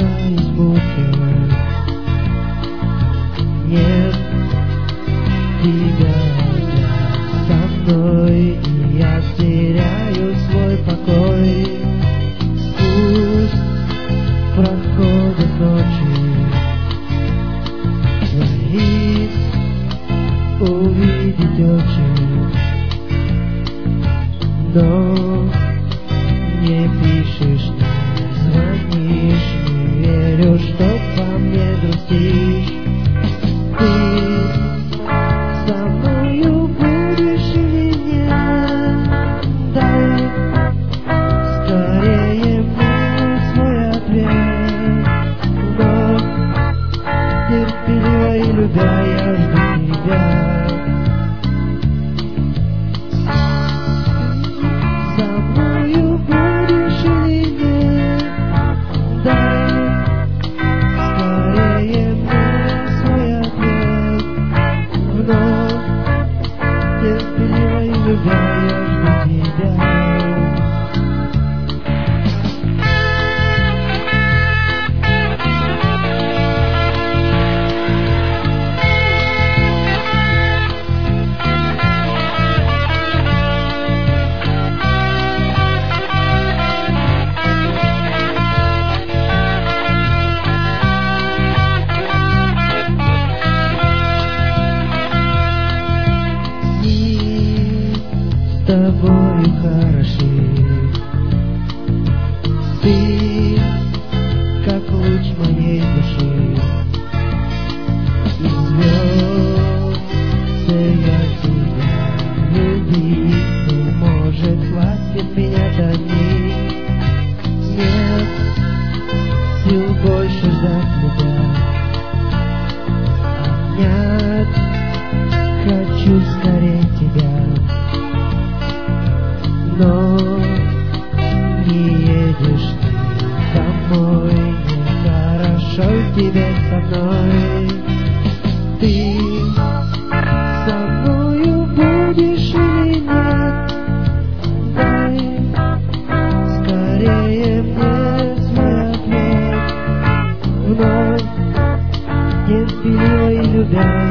терзаюсь мукой. Нет тебя со мной, и я теряю свой покой. Пусть проходят ночи, творит увидеть очи, но не пишешь, не звонишь, не верю, что по мне грустишь. Ты со мною будешь или нет? Дай скорее мне свой ответ. Вновь терпеливо и любя, я жду тебя. С тобою хороши, ты как луч моей души. Из звезд я тебя любить, но может хватит меня до них. Нет сил больше ждать тебя, обнять хочу скорее тебя. Но не едешь ты домой, нехорошо тебе со мной. Ты со мною будешь или нет? Дай скорее мне свой ответ. Вновь терпеливо и любя,